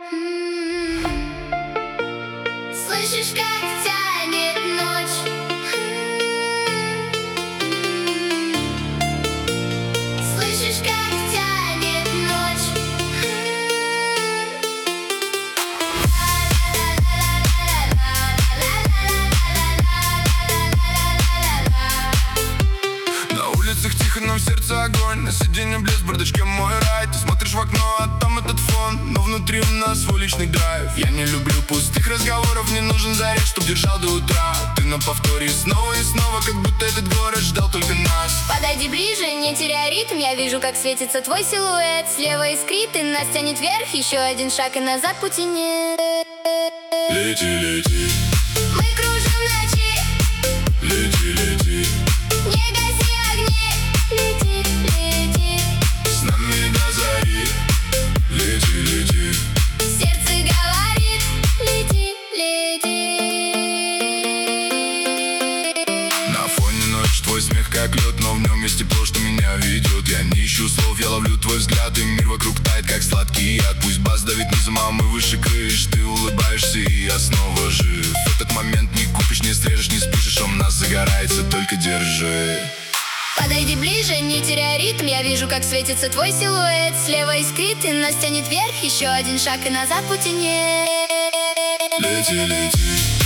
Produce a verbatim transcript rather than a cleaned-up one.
Слышишь, как тянет ночь? Слышишь, как тянет ночь? На улицах тихо, но в сердце огонь. На сиденье блеск, в бардачке мой рай. Ты смотришь в окно, а там этот фон. Но внутри у нас свой личный драйв. Я не люблю пустых разговоров, не нужен заряд, чтоб держал до утра. Ты на повторе снова и снова, как будто этот город ждал только нас. Подойди ближе, не теряй ритм. Я вижу, как светится твой силуэт. Слева искрит, и нас тянет вверх. Еще один шаг, и назад пути нет. Лети, лети, Мы кружим в ночи. лети, лети, Не гаси огней. Лети, лети. с нами до зари. Лети, лети, Сердце говорит: лети, лети. на фоне ночь твой смех как лед, но в нем есть тепло, что меня ведет. Я не ищу слов, я ловлю твой взгляд, и мир вокруг тает, как сладкий яд. Пусть бас давит низом, а мы выше крыш. Ты улыбаешься, и я снова жив. В этот момент не купишь, не срежешь, не спишешь, он нас загорается, только держи. Подойди ближе, не теряй ритм. Я вижу, как светится твой силуэт. Слева искрит, и нас тянет вверх. Еще один шаг, и назад пути нет. Лети, лети,